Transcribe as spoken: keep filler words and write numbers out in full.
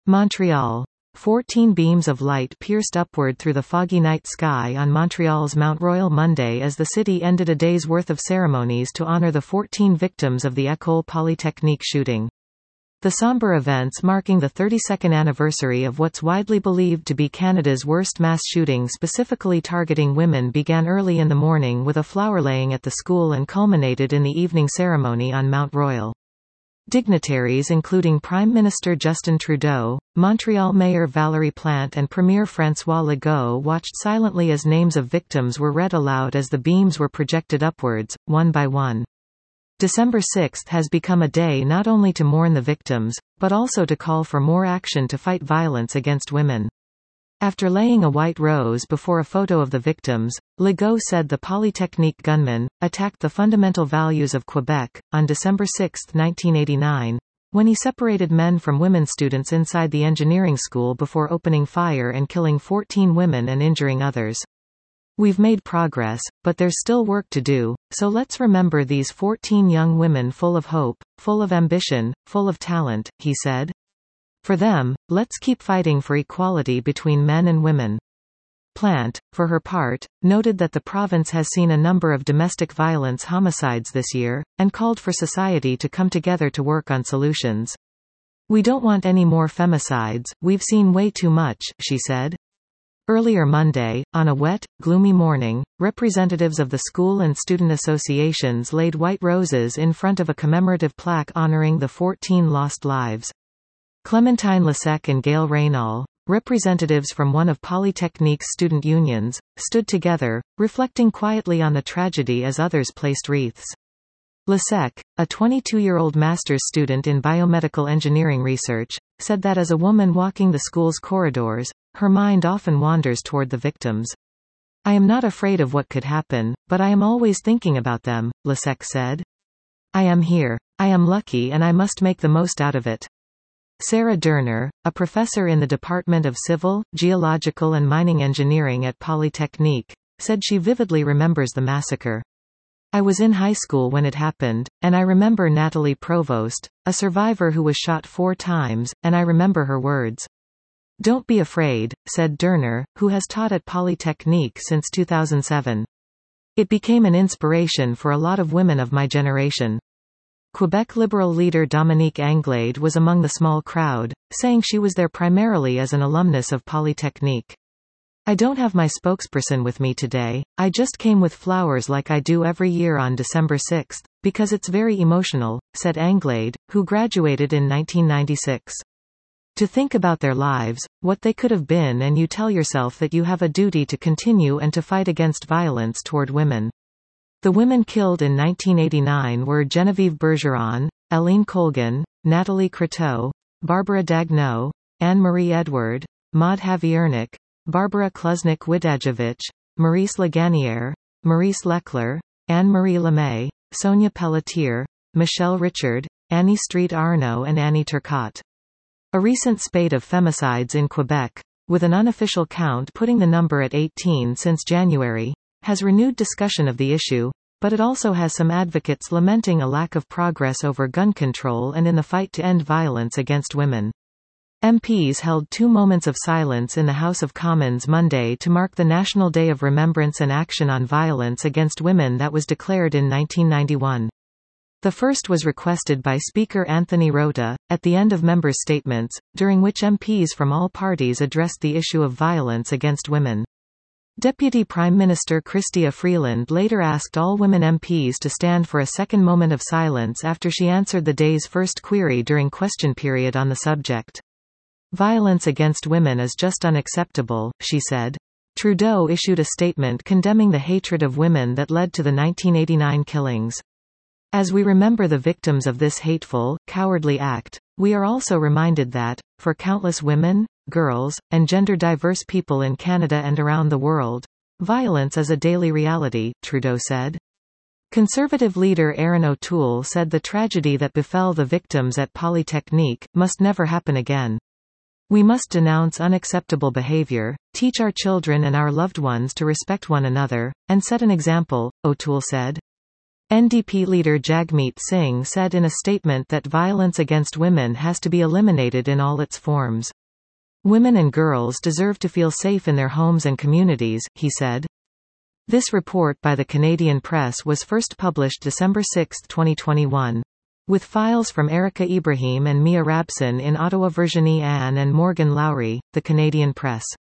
Montreal. Fourteen beams of light pierced upward through the foggy night sky on Montreal's Mount Royal Monday as the city ended a day's worth of ceremonies to honor the fourteen victims of the École Polytechnique shooting. The somber events marking the thirty-second anniversary of what's widely believed to be Canada's worst mass shooting specifically targeting women began early in the morning with a flower-laying at the school and culminated in the evening ceremony on Mount Royal. Dignitaries including Prime Minister Justin Trudeau, Montreal Mayor Valérie Plante and Premier François Legault watched silently as names of victims were read aloud as the beams were projected upwards, one by one. December sixth has become a day not only to mourn the victims, but also to call for more action to fight violence against women. After laying a white rose before a photo of the victims, Legault said the Polytechnique gunman attacked the fundamental values of Quebec. On December sixth, nineteen eighty-nine, when he separated men from women students inside the engineering school before opening fire and killing fourteen women and injuring others. We've made progress, but there's still work to do, so let's remember these fourteen young women full of hope, full of ambition, full of talent, he said. For them, let's keep fighting for equality between men and women. Plante, for her part, noted that the province has seen a number of domestic violence homicides this year, and called for society to come together to work on solutions. We don't want any more femicides, we've seen way too much, she said. Earlier Monday, on a wet, gloomy morning, representatives of the school and student associations laid white roses in front of a commemorative plaque honoring the fourteen lost lives. Clementine Lessec and Gail Raynal, representatives from one of Polytechnique's student unions, stood together, reflecting quietly on the tragedy as others placed wreaths. Lessec, a twenty-two-year-old master's student in biomedical engineering research, said that as a woman walking the school's corridors, her mind often wanders toward the victims. I am not afraid of what could happen, but I am always thinking about them, Lessec said. I am here. I am lucky and I must make the most out of it. Sarah Durner, a professor in the Department of Civil, Geological and Mining Engineering at Polytechnique, said she vividly remembers the massacre. I was in high school when it happened, and I remember Natalie Provost, a survivor who was shot four times, and I remember her words. Don't be afraid, said Durner, who has taught at Polytechnique since two thousand seven. It became an inspiration for a lot of women of my generation. Quebec Liberal leader Dominique Anglade was among the small crowd, saying she was there primarily as an alumnus of Polytechnique. I don't have my spokesperson with me today, I just came with flowers like I do every year on December sixth, because it's very emotional, said Anglade, who graduated in nineteen ninety-six. To think about their lives, what they could have been, and you tell yourself that you have a duty to continue and to fight against violence toward women. The women killed in nineteen eighty-nine were Genevieve Bergeron, Eileen Colgan, Natalie Croteau, Barbara Dagneau, Anne-Marie Edward, Maud Haviernik, Barbara Klusnik-Widajevich, Maurice Laganière, Maurice Leclerc, Anne-Marie Lemay, Sonia Pelletier, Michelle Richard, Annie Street Arnaud and Annie Turcotte. A recent spate of femicides in Quebec, with an unofficial count putting the number at eighteen since January, has renewed discussion of the issue, but it also has some advocates lamenting a lack of progress over gun control and in the fight to end violence against women. M Ps held two moments of silence in the House of Commons Monday to mark the National Day of Remembrance and Action on Violence Against Women that was declared in nineteen ninety-one. The first was requested by Speaker Anthony Rota, at the end of members' statements, during which M Ps from all parties addressed the issue of violence against women. Deputy Prime Minister Chrystia Freeland later asked all women M Ps to stand for a second moment of silence after she answered the day's first query during question period on the subject. Violence against women is just unacceptable, she said. Trudeau issued a statement condemning the hatred of women that led to the nineteen eighty-nine killings. As we remember the victims of this hateful, cowardly act, we are also reminded that, for countless women, girls, and gender-diverse people in Canada and around the world, violence is a daily reality, Trudeau said. Conservative leader Erin O'Toole said the tragedy that befell the victims at Polytechnique must never happen again. We must denounce unacceptable behavior, teach our children and our loved ones to respect one another, and set an example, O'Toole said. N D P leader Jagmeet Singh said in a statement that violence against women has to be eliminated in all its forms. Women and girls deserve to feel safe in their homes and communities, he said. This report by the Canadian Press was first published December sixth twenty twenty-one. With files from Erica Ibrahim and Mia Rabson in Ottawa, Virginie Anne and Morgan Lowry, The Canadian Press.